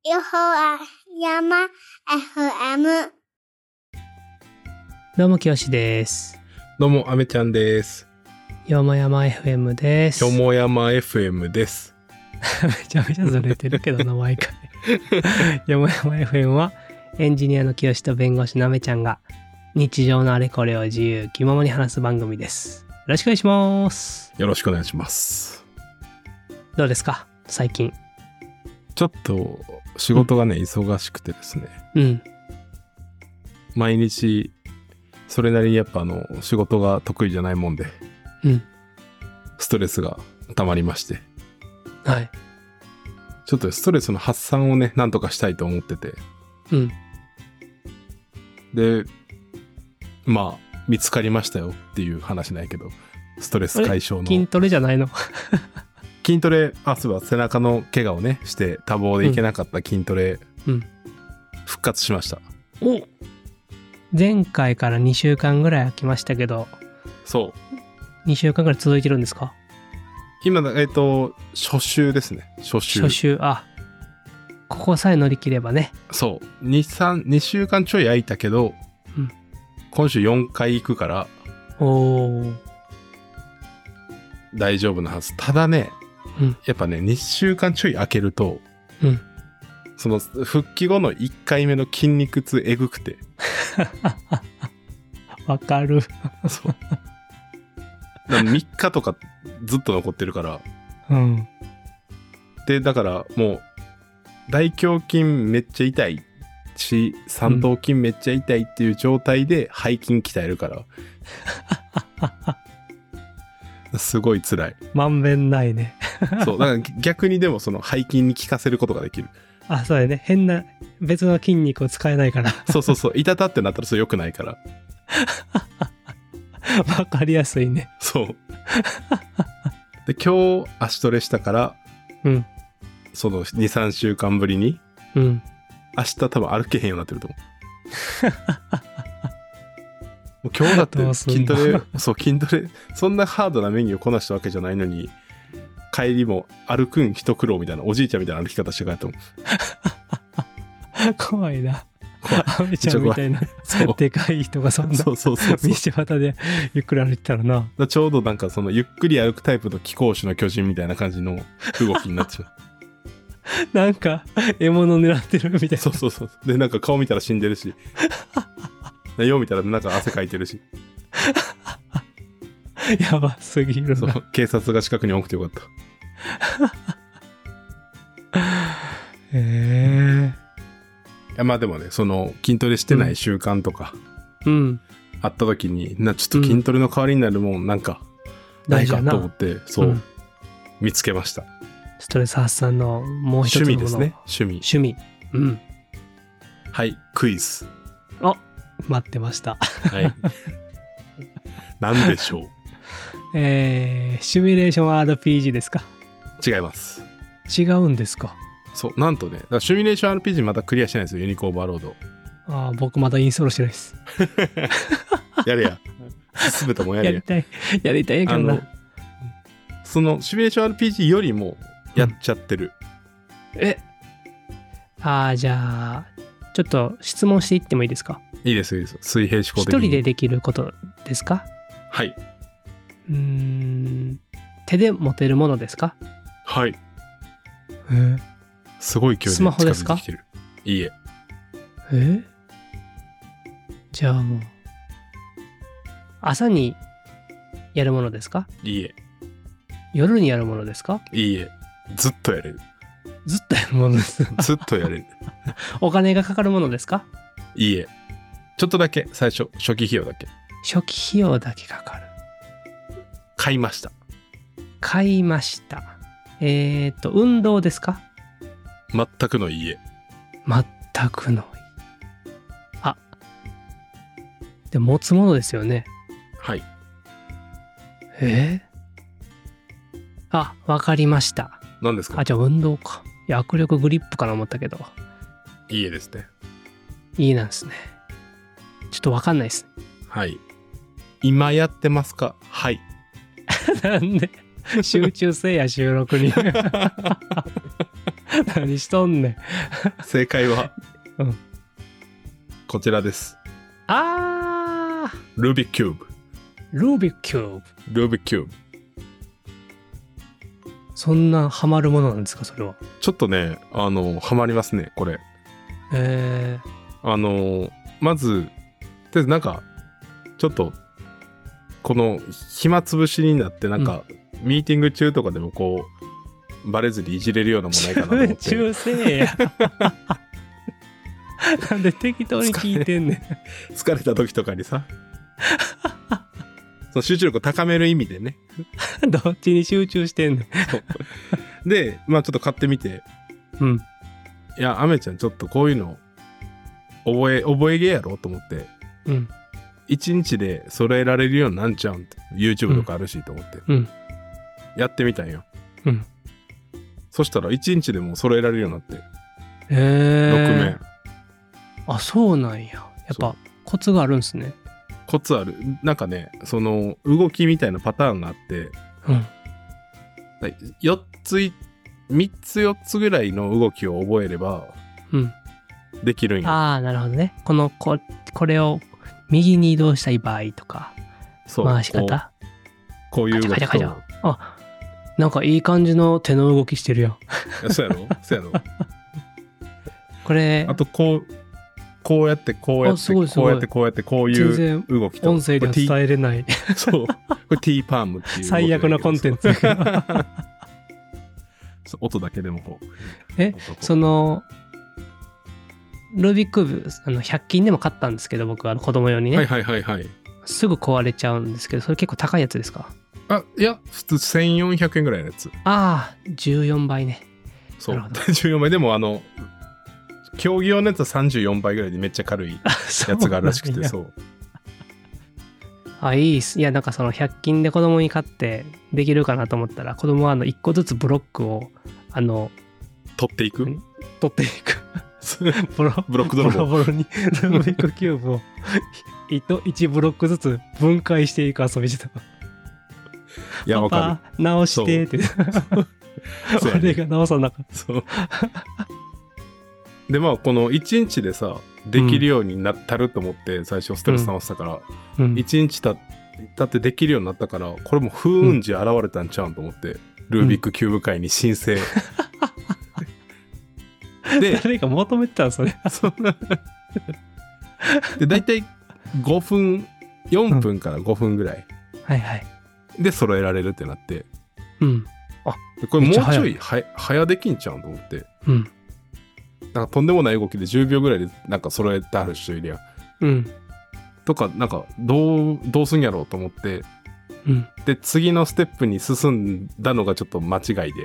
よほあ山 FM。 どうもきよしです。 どうもあめちゃんです。 よもやま FM です。 よもやま FM です。 めちゃめちゃずれてるけどな毎回。よもやま FM はエンジニアのきよしと弁護士のあめちゃんが日常のあれこれを自由気ままに話す番組です。よろしくお願いします。 よろしくお願いします。 どうですか最近。 ちょっと仕事がね、忙しくてですね。 うん。 毎日それなりにやっぱ仕事が得意じゃないもんで、 うん。 ストレスが溜まりまして、 はい。 ちょっとストレスの発散をね、なんとかしたいと思ってて、 うん。 で、まあ見つかりましたよっていう話なんやけど、ストレス解消の筋トレじゃないの？ 筋トレ、そういえば背中の怪我をねして多忙でいけなかった筋トレ、復活しました。 お、前回から2週間ぐらい空きましたけど、 そう 2週間ぐらい続いてるんですか？ 今初週ですね。初週。 ここさえ乗り切ればね。 そう2週間ちょい空いたけど、今週4回行くから大丈夫なはず。ただね、やっぱね2週間ちょい空けると、その復帰後の1回目の筋肉痛えぐくてわかる。 そう3日とかずっと残ってるから、でだからもう大胸筋めっちゃ痛いし三頭筋めっちゃ痛いっていう状態で背筋鍛えるからすごい辛い。 まんべんないね。 そうだから逆にでもその背筋に効かせることができる。 そうだね。変な別の筋肉を使えないから。 そう痛たってなったらそれ良くないから。 わかりやすいね。 そうで今日足トレしたから、その 2,3 週間ぶりに、明日多分歩けへんようになってると思う。もう今日だって筋トレそんなハードなメニューをこなしたわけじゃないのに、帰りも歩くん一苦労みたいな、おじいちゃんみたいな歩き方して帰ったもん。 怖いな。あめちゃんみたいなでかい人がそんな道端でゆっくり歩いてたらな。 ちょうどなんかそのゆっくり歩くタイプの貴公子の巨人みたいな感じの動きになっちゃう。 なんか獲物狙ってるみたいな。 そうでなんか顔見たら死んでるしよう見たらなんか汗かいてるしやばすぎるな。 そう警察が近くに多くてよかった。まあでもね、その筋トレしてない習慣とか、あった時にちょっと筋トレの代わりになるもんなんかないかと思って、見つけました。 ストレス発散のもう一つのもの。 趣味ですね。趣味。はい、クイズ。 待ってました。 はい。何でしょう。 シミュレーション RPG ですか？ 違います。 違うんですか？ そうなんとね、だからシミュレーション RPG まだクリアしてないんですよ。ユニコーンオーバーロード。 僕まだインストールしてないです。 やれや。すべてもやれや。 やりたいやけどな。 そのシミュレーション RPG よりもやっちゃってる。 じゃあちょっと質問していってもいいですか？ いいです。水平思考的に。 一人でできることですか？ はい。 手で持てるものですか？ はい。すごい距離で近づいてきてる。いいえ。 じゃあもう朝にやるものですか？ いいえ。 夜にやるものですか？ いいえ。ずっとやれる。 ずっとやるものです。 ずっとやれる。 お金がかかるものですか？ いいえ。ちょっとだけ最初初期費用だけ。 初期費用だけかかる。 買いました。 運動ですか？ 全くのいいえ。 全くのいい。で持つものですよね。 はい。 わかりました。 何ですか？ じゃあ運動か。握力グリップかな思ったけど。 いいえですね。 いいなんですね。ちょっとわかんないです。 はい。今やってますか？はい。 なんで集中せえや収録に。 何しとんねん。 正解は、 うん、 こちらです。ルービックキューブ。 ルービックキューブ。 ルービックキューブ。 そんなハマるものなんですか、それは。 ちょっとね、ハマりますね、これ。まず、なんか、ちょっと、この、暇つぶしになって、なんか、ミーティング中とかでもこう、バレずにいじれるようなもんないかなと思って。 中世や。なんで適当に聞いてんねん。 疲れた時とかにさ。その集中力を高める意味でね。 どっちに集中してんねん。で、まあちょっと買ってみて。 うん。 いや、アメちゃんちょっとこういうの、覚えげやろと思って。 うん。 1日で揃えられるようになんちゃうんって。YouTube とかあるしと思って。 うん。 やってみたんよ。 うん。 そしたら1日でも揃えられるようになって。 6 面。 あ、そうなんや。やっぱコツがあるんすね。 コツある。なんかね、その動きみたいなパターンがあって、 うん、 3つ4つぐらいの動きを覚えれば、 うん、 できるんや。 ああ、なるほどね。これを右に移動したい場合とか、回し方。 こういう動きと。 あ、なんかいい感じの手の動きしてるやん。 そうやろそうやろ。 これ。 あとこうやってこういう動きと。 音声では伝えれない。 そう。これ T パームっていう。 最悪なコンテンツ。 音だけでもこう。その、ルービックキューブ、100均でも買ったんですけど、僕は子供用にね。 はい。 すぐ壊れちゃうんですけど、それ結構高いやつですか？ いや、普通1400円ぐらいのやつ。 ああ、14倍ね。 そう。14倍。でも競技用のやつは34倍ぐらいでめっちゃ軽いやつがあるらしくて、そう。 いいっす。いや、なんかその100均で子供に買ってできるかなと思ったら、子供は1個ずつブロックを、 取っていくブロック泥棒。 ボロボロにルービックキューブを1ブロックずつ分解していく遊びしてた。 いや、わかる。直してって。それが直さなかった。そう。 で、まあ、この1日でさ、できるようになったると思って、最初ストレス溜まってたから、1日経ってできるようになったから、これも風雲児現れたんちゃうんと思って、ルービックキューブ界に申請。 で、誰か求めてたんそれ。 で、大体5分、4分から5分ぐらい。で揃えられるってなって。これもうちょい早できんちゃうんと思って。なんかとんでもない動きで10秒ぐらいでなんか揃えてある人いるやん。とか、なんかどうすんやろうと思って。で、次のステップに進んだのがちょっと間違いで。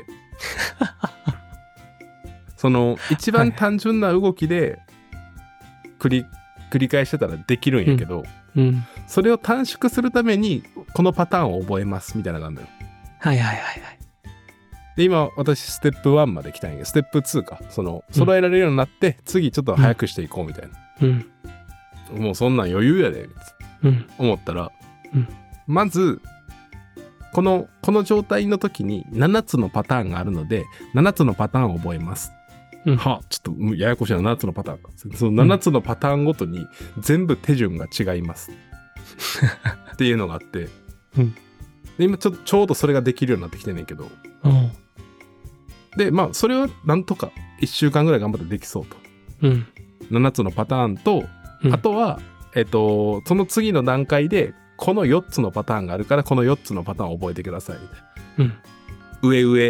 その一番単純な動きで繰り返してたらできるんやけど、それを短縮するためにこのパターンを覚えますみたいなのがあるのよ。で、今私ステップ1まで来たんやけど、ステップ2か、揃えられるようになって次ちょっと早くしていこうみたいな。もうそんなん余裕やで、思ったら、まずこの状態の時に7つのパターンがあるので、7つのパターンを覚えます。ちょっとややこしいな、7つのパターン。その7つのパターンごとに全部手順が違います。っていうのがあって。で、今ちょうどそれができるようになってきてんねんけど。で、まあ、それはなんとか1週間ぐらい頑張ってできそうと。7つのパターンと、あとは、その次の段階で、この4つのパターンがあるから、この4つのパターンを覚えてください、みたいな。上、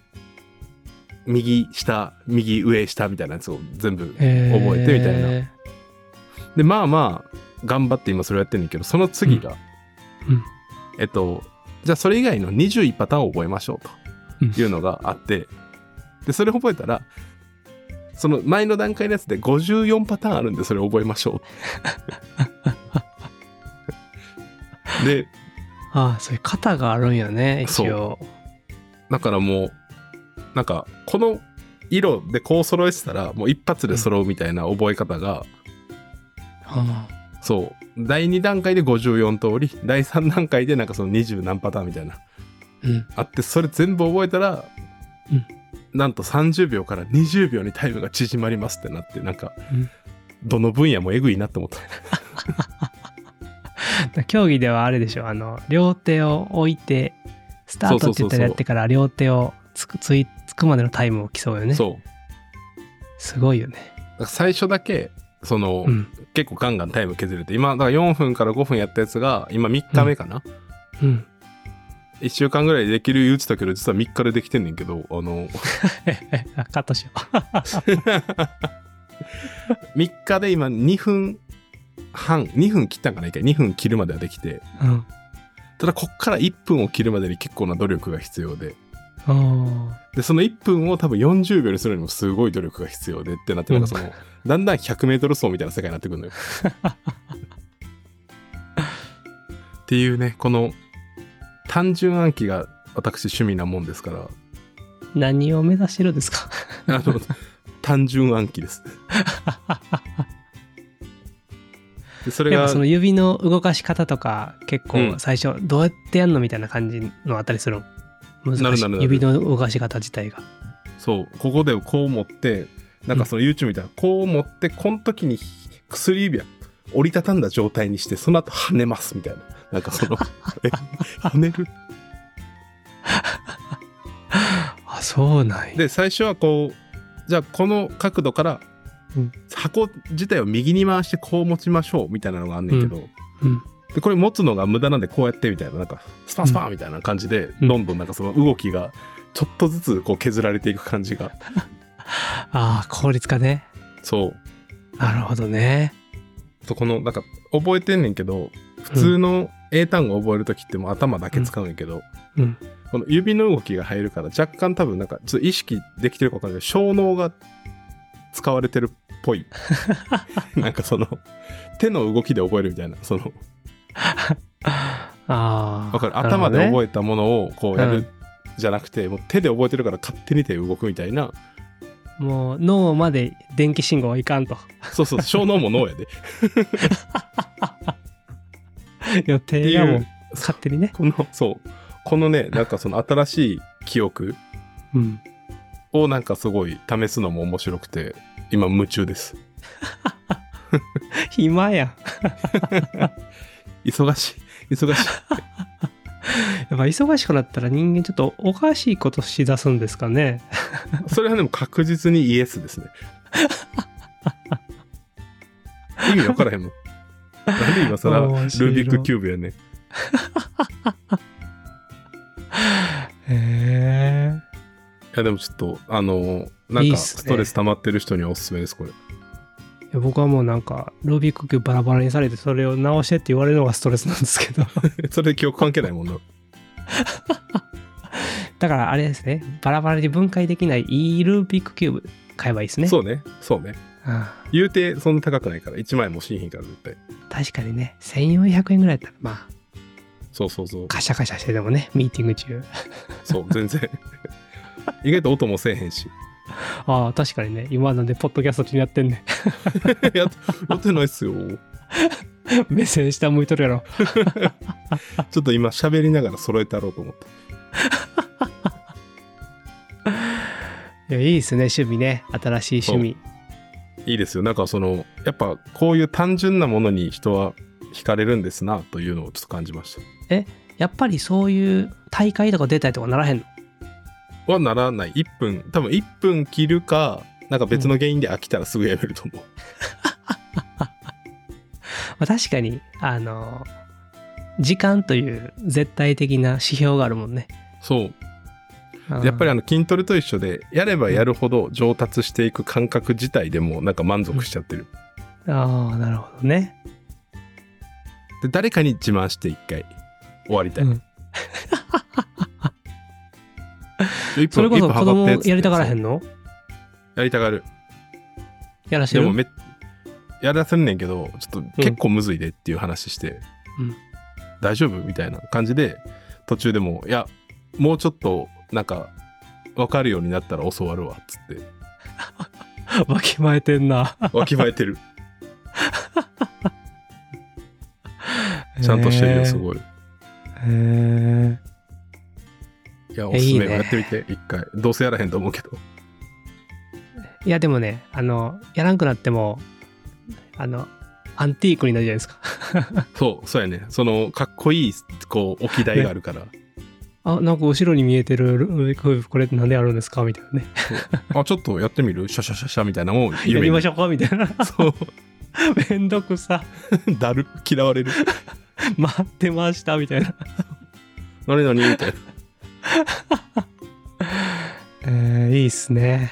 右、下、右、上、下みたいなやつを全部覚えてみたいな。で、まあ、頑張って今それやってんねんけど、その次が、じゃあそれ以外の21パターンを覚えましょうというのがあって、で、それ覚えたら、その前の段階のやつで54パターンあるんで、それ覚えましょう。で、 そういう型があるんやね、一応。 だからもう、なんか、この色でこう揃えてたら、もう一発で揃うみたいな覚え方が、そう、第2段階で54通り、第3段階でなんかその20何パターンみたいな、あって、それ全部覚えたら、 なんと30秒から20秒にタイムが縮まりますってなって、なんか、どの分野もえぐいなって思った。 競技ではあれでしょ、両手を置いて、スタートって言ったらやってから両手をつくまでのタイムを競うよね。 そう。 すごいよね。 最初だけ、結構ガンガンタイム削れて、今、だから4分から5分やったやつが、今3日目かな。1週間ぐらいでできる言うてたけど、実は3日でできてんねんけど、 カットしよう。 3日で今2分半、2分切ったんかな、2分切るまではできて、ただこっから1分を切るまでに結構な努力が必要で、でその1分を多分40秒にするにもすごい努力が必要でってなって、なんかだんだん100メートル走みたいな世界になってくるのよ。っていうね、この単純暗記が私趣味なもんですから。 何を目指してるんですか？ 単純暗記です。でそれがその指の動かし方とか結構最初どうやってやんのみたいな感じのあったりするの？難しい。指の動かし方自体が。そう、 ここでこう持って、なんかその YouTube みたいな、こう持って、この時に薬指は折りたたんだ状態にして、その後跳ねますみたいな。なんか跳ねる。 あ、そうなんや。 で、最初はこう、じゃあこの角度から、箱自体を右に回してこう持ちましょうみたいなのがあんねんけど、でこれ持つのが無駄なんでこうやってみたいな、なんかスパスパみたいな感じで、どんどんなんかその動きがちょっとずつこう削られていく感じが。 ああ、効率化ね。 そう。 なるほどね。 このなんか覚えてんねんけど、普通の英単語を覚えるときってもう頭だけ使うんやけど、この指の動きが入るから若干多分なんかちょっと意識できてるか分かんないけど、小脳が使われてるっぽい。なんか手の動きで覚えるみたいな、わかる。頭で覚えたものをこうやるじゃなくて、もう手で覚えてるから勝手に手動くみたいな。 もう脳まで電気信号はいかんと。 そうそう、小脳も脳やで。 予定がもう勝手にね。 このね、なんか新しい記憶をなんかすごい試すのも面白くて、今夢中です。 暇やん。 忙しい。 やっぱ忙しくなったら人間ちょっとおかしいことしだすんですかね。 それはでも確実にイエスですね。意味わからへんもん。なんで今更ルービックキューブやね。いやでもちょっとなんかストレス溜まってる人にはおすすめです、これ。 いや僕はもうなんかルービックキューブバラバラにされてそれを直してって言われるのがストレスなんですけど。 それで記憶関係ないもんな。 だからあれですね、バラバラに分解できないいいルービックキューブ買えばいいですね。 そうね。言うてそんな高くないから1万円もしんひんから絶対。 確かにね、1400円ぐらいだったらまあそうカシャカシャしてでもね、ミーティング中。 そう、全然意外と音もせえへんし。 ああ、確かにね、今なんでポッドキャスト中にやってんね。 やってないっすよ。 目線下向いとるやろ。 ちょっと今喋りながら揃えてやろうと思って。 いや、いいですね、趣味ね。新しい趣味。 いいですよ。なんかやっぱこういう単純なものに人は惹かれるんですなというのをちょっと感じました。 やっぱりそういう大会とか出たりとかならへんの？ はならない。多分1分切るか、なんか別の原因で飽きたらすぐやめると思う。 まあ確かに、時間という絶対的な指標があるもんね。 そう。やっぱり筋トレと一緒で、やればやるほど上達していく感覚自体でもなんか満足しちゃってる。 ああ、なるほどね。 で、誰かに自慢して一回終わりたい。 それこそ子供やりたがらへんの？ やりたがる。 やらせる？ でもやらせんねんけど、ちょっと結構むずいでっていう話して、大丈夫みたいな感じで、途中でも、いや、もうちょっとなんか分かるようになったら教わるわっつって。 わきまえてんな。 わきまえてる。ちゃんとしてるよ、すごい。いや、おすすめ。やってみて、一回。どうせやらへんと思うけど。 いや、でもね、やらんくなっても、アンティークになるじゃないですか。 そうやね。かっこいい、置き台があるから。 あ、なんか後ろに見えてる、これなんであるんですかみたいなね。 あ、ちょっとやってみるシャシャシャシャみたいなもん。 やりましょうかみたいな。 そう。 めんどくさ。 だる。嫌われる。 待ってましたみたいな。 何みたいな。いいっすね。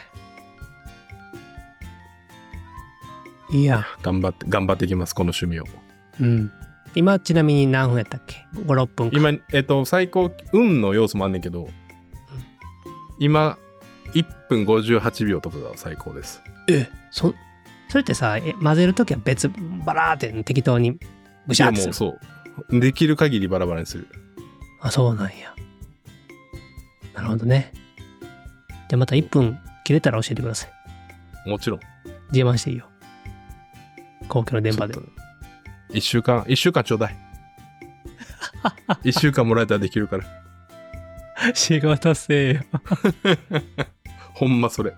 いや。 頑張っていきます、この趣味を。 うん。今、ちなみに何分やったっけ ?5、6分か。 今、最高、運の要素もあんねんけど、今、1分58秒とかが最高です。 それってさ、混ぜるときは別、バラーって適当にぐしゃってする。 いやもうそう。できる限りバラバラにする。 あ、そうなんや。なるほどね。じゃあまた1分切れたら教えてください。 もちろん。 自慢していいよ。公共の電波で。 1週間ちょうだい。1週間もらえたらできるから。 仕事せえよ。 ほんまそれ。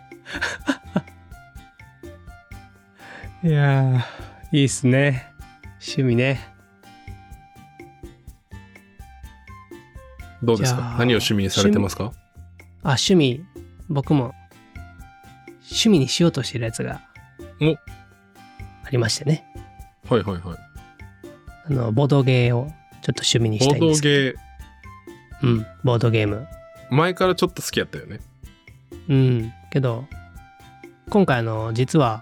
いやー、いいっすね。趣味ね。 どうですか？何を趣味にされてますか？ 趣味、僕も趣味にしようとしてるやつがありましてね。 はい。 ボードゲーをちょっと趣味にしたいんですけど。ボードゲーム。 前からちょっと好きやったよね。 けど、今回実は、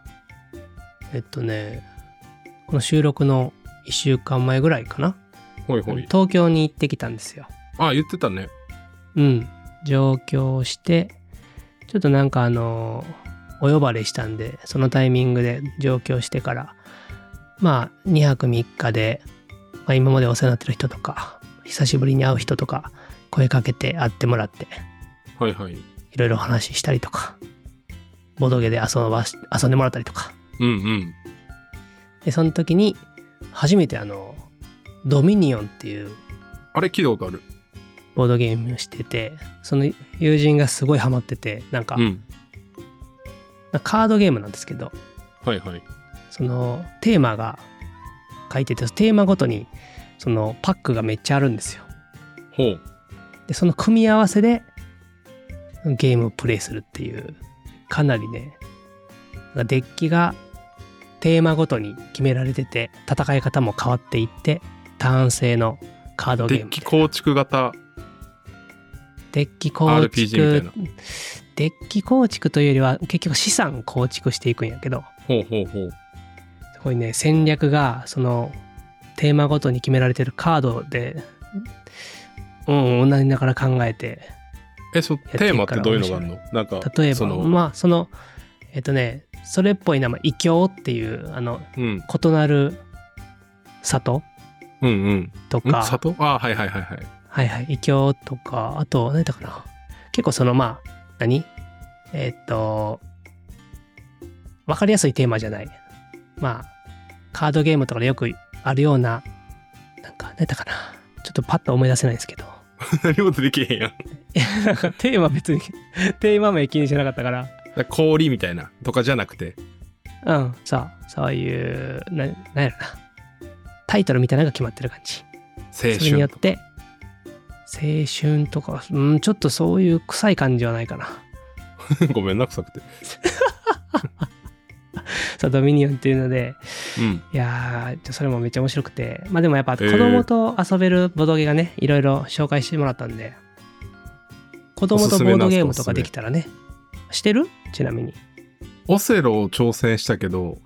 この収録の1週間前ぐらいかな。東京に行ってきたんですよ。 あ、言ってたね。 上京して、ちょっとなんかお呼ばれしたんで、そのタイミングで上京してから、まあ、2泊3日で、今までお世話になってる人とか、久しぶりに会う人とか、声かけて会ってもらって、いろいろ話したりとか、ボードゲーで遊んでもらったりとか。で、その時に、初めてドミニオンっていう、 あれ聞いたことある。 ボードゲームをしてて、その友人がすごいハマってて、なんかカードゲームなんですけど、そのテーマが書いてて、テーマごとにそのパックがめっちゃあるんですよ。で、その組み合わせでゲームをプレイするっていう、かなりね、デッキがテーマごとに決められてて、戦い方も変わっていって、ターン制のカードゲーム。 デッキ構築型。 デッキ構築。 RPG みたいな。 デッキ構築というよりは、結局資産構築していくんやけど。すごいね、戦略が、その、テーマごとに決められてるカードで、同じながら考えて。 テーマってどういうのがあるの？なんか、 例えば、それっぽい名前、異教っていう、異なる里とか。 里？あ、はい。 異教とか、あと、何だかな。結構わかりやすいテーマじゃない。カードゲームとかでよくあるような、なんか、何だかな。ちょっとパッと思い出せないですけど。 何もできへんやん。 テーマ別に、テーマ名気にしなかったから。 氷みたいなとかじゃなくて。 そういう、なんやろな。タイトルみたいなのが決まってる感じ。 それによって、青春とか、ちょっとそういう臭い感じはないかな。 ごめんな、臭くて。 ドミニオンっていうので、いやー、それもめっちゃ面白くて、でもやっぱ子供と遊べるボードゲーがね、いろいろ紹介してもらったんで、子供とボードゲームとかできたらね、してる？ちなみに。 オセロを挑戦したけど、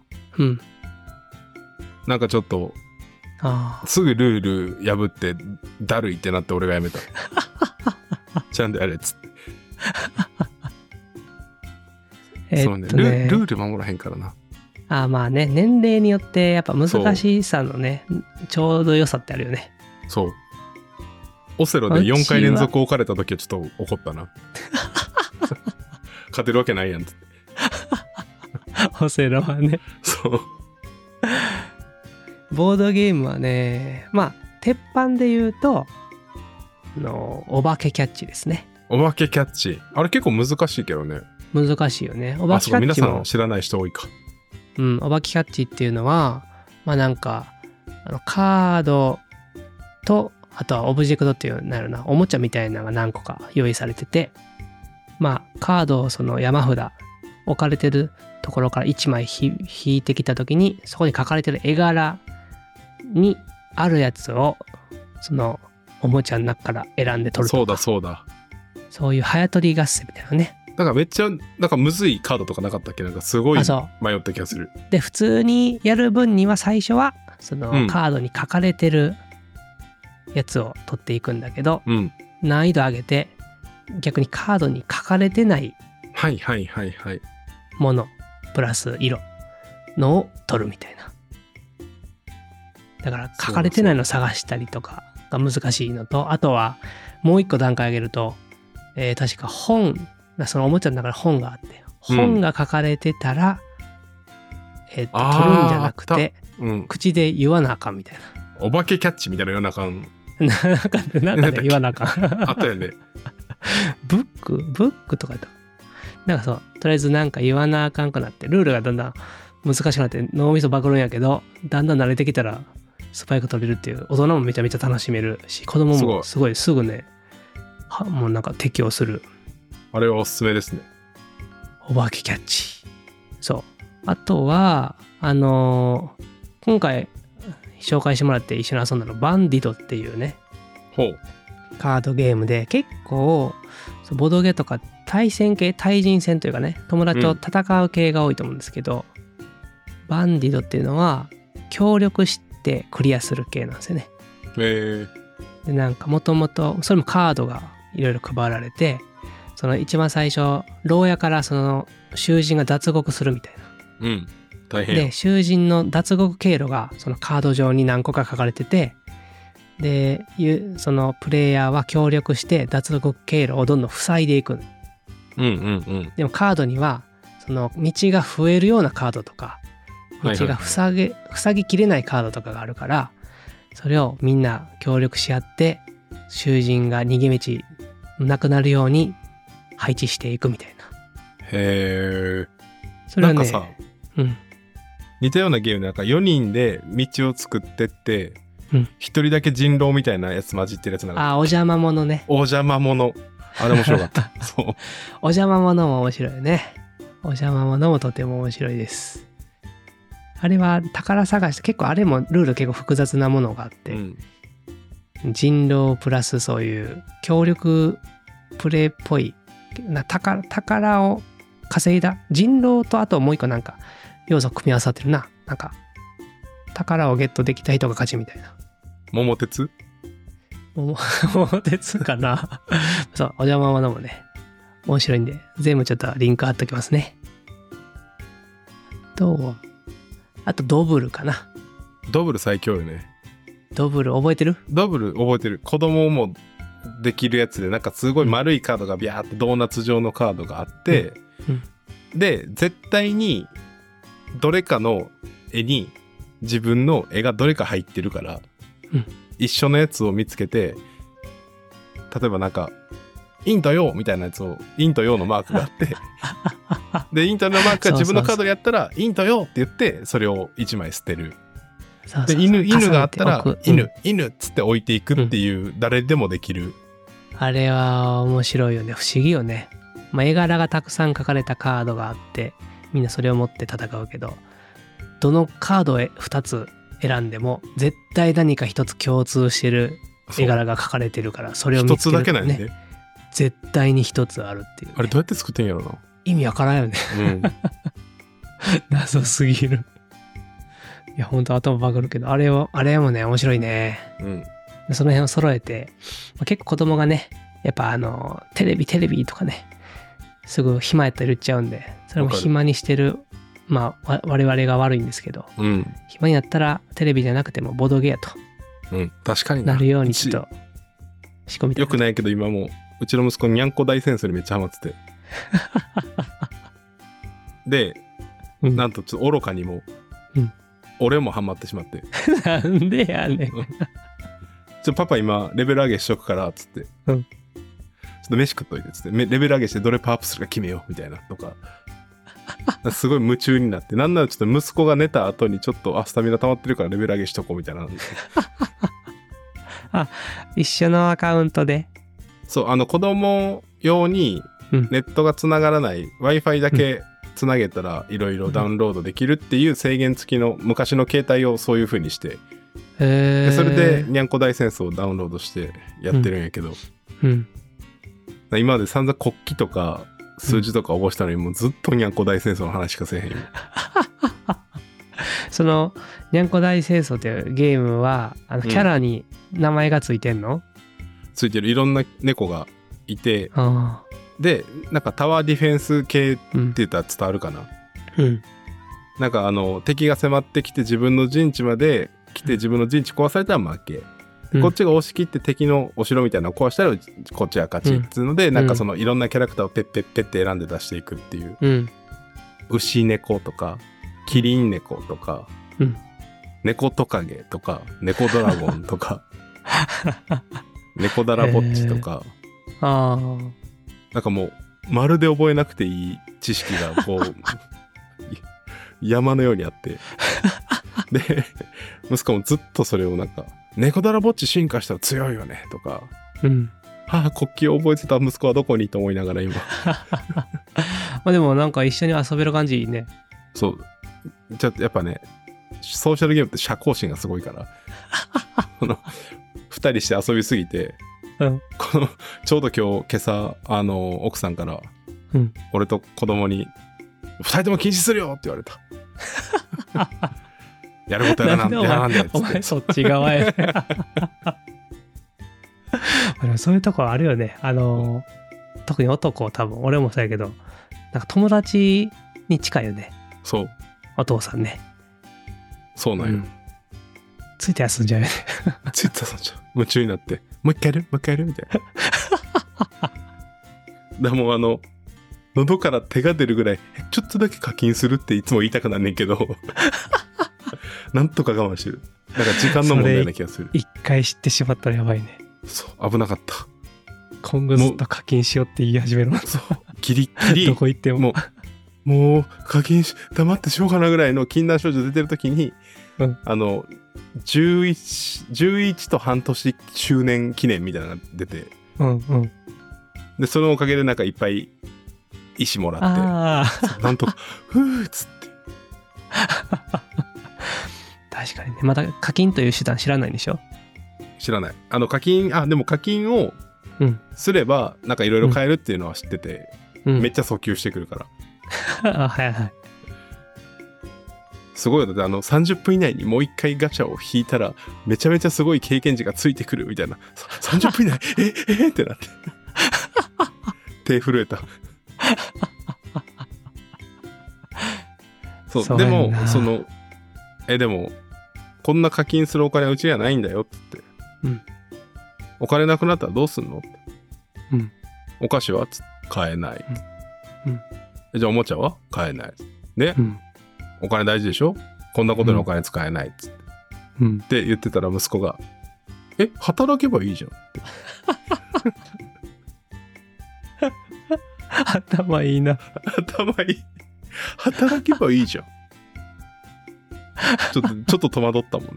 なんかちょっと、すぐルール破ってだるいってなって俺がやめた。ちゃんとやれっつって。そうね、ルール守らへんからな。 年齢によってやっぱ難しさのね、ちょうど良さってあるよね。 そう。オセロで4回連続置かれた時はちょっと怒ったな。勝てるわけないやんっつって。 オセロはね。 そう。 ボードゲームはね、鉄板で言うと、 お化けキャッチですね。 お化けキャッチ。あれ結構難しいけどね。 難しいよね。お化けキャッチも。 皆さん知らない人多いか。 お化けキャッチっていうのは、まあなんか、カードと、あとはオブジェクトっていうなるな、おもちゃみたいなのが何個か用意されてて、まあカードをその山札置かれてるところから1枚引いてきた時に、そこに書かれてる絵柄にあるやつをそのおもちゃの中から選んで取るとか。 そうだ。 そういう早取り合戦みたいなね。 だからめっちゃなんかむずいカードとかなかったっけ？なんかすごい迷った気がする。 で普通にやる分には最初はそのカードに書かれてるやつを取っていくんだけど、難易度上げて逆にカードに書かれてないものプラス色のを取るみたいな。だから書かれてないのを探したりとかが難しいのと、あとはもう一個段階上げると、確か本、そのおもちゃの中で本があって、本が書かれてたら、取るんじゃなくて、口で言わなあかんみたいな。 お化けキャッチみたいなような感なんかね言わなあかん。 あったよね。 ブックとかだ。なんかそう、とりあえずなんか言わなあかんくなって、ルールがだんだん難しくなって脳みそバグるんやけど、だんだん慣れてきたらスパイク取れるっていう、大人もめちゃめちゃ楽しめるし、子供もすごいすぐね、もうなんか適応する。 あれはおすすめですね。 お化けキャッチ。そう。あとは、今回紹介してもらって一緒に遊んだのバンディドっていうね、カードゲームで、結構ボドゲとか対戦系、対人戦というかね、友達と戦う系が多いと思うんですけど、バンディドっていうのは協力してクリアする系なんですよね。でなんかもともとそれもカードがいろいろ配られて、その一番最初牢屋からその囚人が脱獄するみたいな。 大変。 で囚人の脱獄経路がそのカード上に何個か書かれてて、でそのプレイヤーは協力して脱獄経路をどんどん塞いでいく。でもカードにはその道が増えるようなカードとか、道が塞ぎきれないカードとかがあるから、それをみんな協力し合って囚人が逃げ道なくなるように配置していくみたいな。 へえ。 それはね、 なんかさ、似たようなゲームでなんか4人で道を作ってって、1人だけ人狼みたいなやつ混じってるやつなんか。 お邪魔者ね。 お邪魔者。あれ面白かった。そう。 お邪魔者も面白いよね。お邪魔者もとても面白いです。あれは宝探し、結構あれもルール結構複雑なものがあって、人狼プラスそういう協力プレイっぽい宝を稼いだ人狼と、あともう一個なんか要素組み合わさってるな。なんか宝をゲットできた人が勝ちみたいな。 桃鉄かな。そう、お邪魔者もね面白いんで、全部ちょっとリンク貼っときますね。あとドブルかな。 ドブル最強よね。 ドブル覚えてる？ ドブル覚えてる。子供もできるやつで、なんかすごい丸いカードがビャーってドーナツ状のカードがあって、で絶対にどれかの絵に自分の絵がどれか入ってるから、一緒のやつを見つけて、例えばなんかイントヨーみたいなやつを、イントヨーのマークがあってでイントヨーのマークが自分のカードでやったらイントヨーって言って、それを1枚捨てる。で犬があったら犬っつって置いていくっていう、誰でもできる。 あれは面白いよね。不思議よね。絵柄がたくさん書かれたカードがあって、みんなそれを持って戦うけど、どのカードへ2つ選んでも絶対何か1つ共通してる絵柄が書かれてるから、それを見つける、ね、1つだけなんでね。絶対に1つあるっていう、ね。 あれどうやって作ってんやろな。 意味わからんよね。謎すぎる。いや本当頭バグるけど、あれもね面白いね。その辺を揃えて、結構子供がね、やっぱテレビとかね、すぐ暇やったら言っちゃうんで、それも暇にしてる、我々が悪いんですけど、暇になったらテレビじゃなくてもボドゲやと、 確かになるようにちょっと仕込みたい。 よくないけど今もうちの息子にゃんこ大戦争にめっちゃハマっててで、なんとちょっと愚かにも、俺もハマってしまってなんでやねんパパ今レベル上げしとくからっつって、 うん、 ちょっと飯食っといてっつってレベル上げしてどれパワーアップするか決めようみたいなとかすごい夢中になって、なんならちょっと息子が寝た後にちょっとスタミナ溜まってるからレベル上げしとこうみたいなあ、一緒のアカウントで。 そう、子供用にネットがつながらない、Wi-Fi だけつなげたらいろいろダウンロードできるっていう制限付きの昔の携帯をそういう風にして、でそれでにゃんこ大戦争をダウンロードしてやってるんやけど、今まで散々国旗とか数字とか覚えたのに、もうずっとにゃんこ大戦争の話しかせえへんよ。 そのにゃんこ大戦争っていうゲームはキャラに名前がついてんの？ ついてる。いろんな猫がいて、でなんかタワーディフェンス系って言ったら伝わるかな、なんか敵が迫ってきて自分の陣地まで来て自分の陣地壊されたら負け、こっちが押し切って敵のお城みたいなのを壊したらこっちが勝ちっていうので、なんかそのいろんなキャラクターをペッペッペッって選んで出していくっていう、牛猫とかキリン猫とか、猫トカゲとか猫ドラゴンとか猫だらぼっちとか、なんかもうまるで覚えなくていい知識がこう山のようにあってで息子もずっとそれをなんか猫だらぼっち進化したら強いよねとか、国旗を覚えてた息子はどこにと思いながら今まあでもなんか一緒に遊べる感じいいね。 そうちょっとやっぱね、ソーシャルゲームって社交心がすごいから2人して遊びすぎて、ちょうど今朝奥さんから、俺と子供に2人とも禁止するよって言われたやることやらなんでっつって、 お前そっち側やそういうとこあるよね。特に男、多分俺もそうやけど、なんか友達に近いよね。 そう、 お父さんね。そうなんよ、 ついて遊んじゃうよねついて遊んじゃう、夢中になってもう一回やるみたいなでも喉から手が出るぐらいちょっとだけ課金するっていつも言いたくなんねんけどなんとか我慢してる。なんか時間の問題な気がする。 一回知ってしまったらやばいね。 そう危なかった。 今後ずっと課金しようって言い始めるの。 そうギリギリどこ行ってももう課金黙ってしようかなぐらいの禁断症状出てる時に、11と半年周年記念みたいなのが出て、でそのおかげでなんかいっぱい石もらってなんとかふーっつって確かにね。また課金という手段知らないんでしょ？ 知らない。課金でも課金をすればなんかいろいろ買えるっていうのは知ってて、めっちゃ訴求してくるからはいはい。 すごいよ。だって30分以内にもう一回ガチャを引いたらめちゃめちゃすごい経験値がついてくるみたいな。30分以内ってなって手震えたそうでもでもこんな課金するお金はうちにはないんだよって言って、お金なくなったらどうすんのって、お菓子は買えない、じゃあおもちゃは買えないで、お金大事でしょ、こんなことにお金使えないっつって、って言ってたら息子が働けばいいじゃんって頭いいな。 頭いい。働けばいいじゃん。ちょっと戸惑ったもんね。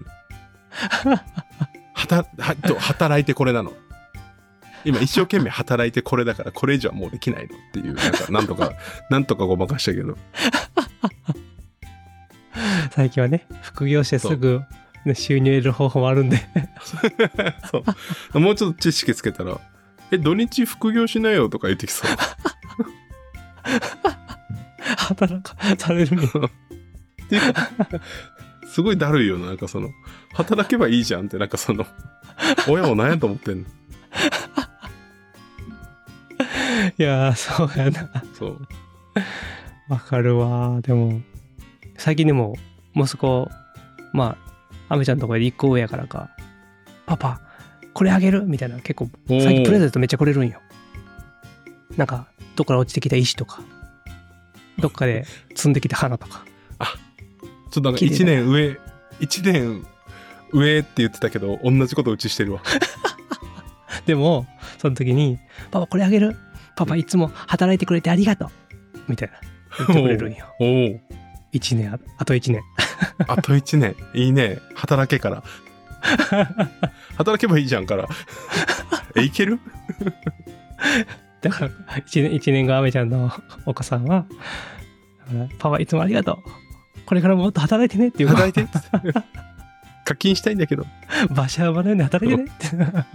働いてこれなの。今一生懸命働いてこれだからこれ以上はもうできないのっていう、なんとかごまかしたけど。 最近はね、副業してすぐ収入得る方法もあるんでそう。もうちょっと知識つけたら、土日副業しなよとか言ってきそう。 働かされるのっていうかすごいだるいよな。なんか働けばいいじゃんって親も何やと思ってんのいやーそうやな。 そうわかるわ。でも最近でも息子アメちゃんのところで1個上やからか、パパこれあげるみたいな、結構最近プレゼントめっちゃくれるんよ。なんかどっから落ちてきた石とか、どっかで積んできた花とか。 ちょっと1年上って言ってたけど、同じことうちしてるわ。 でも、その時に、パパこれあげる。パパいつも働いてくれてありがとう。みたいな。言ってくれるんよ。 おお。 1年、あと1年。 あと1年。いいね。働けから。働けばいいじゃんから。いける？ だから1年後、アメちゃんのお子さんは、パパいつもありがとう。これからももっと働いてねっていう。 働いてって。課金したいんだけど。 馬車馬のように働いてねって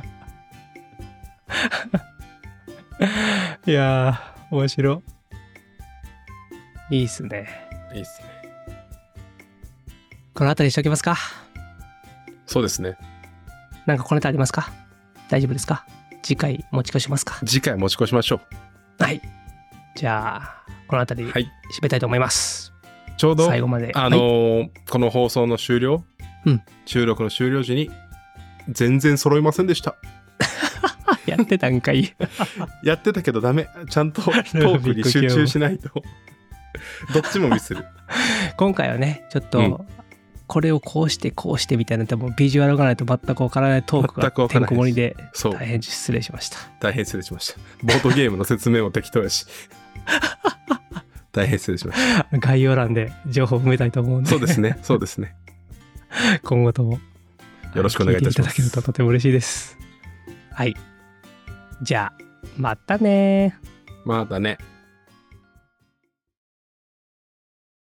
。いやー、面白い。いいっすね。 いいっすね。 この辺りにしておきますか。 そうですね。 なんかこの辺ありますか？大丈夫ですか？次回持ち越しますか？ 次回持ち越しましょう。はい。じゃあ、この辺り、締めたいと思います。 ちょうど、 最後まで。 この放送の終了、収録の終了時に、全然揃いませんでした。 やってたんかい。 やってたけどダメ。ちゃんとトークに集中しないと。どっちもミスる。 今回はね、ちょっと、これをこうしてこうしてみたいな、でもビジュアルがないと全くわからないトークがてんこ盛りで、大変失礼しました。 大変失礼しました。ボードゲームの説明も適当やし。大変失礼しました。 概要欄で情報を埋めたいと思うんで。 そうですね。そうですね。 今後ともよろしくお願いいたします。 聞いていただけるととても嬉しいです。はい。じゃあ、またね。 またね。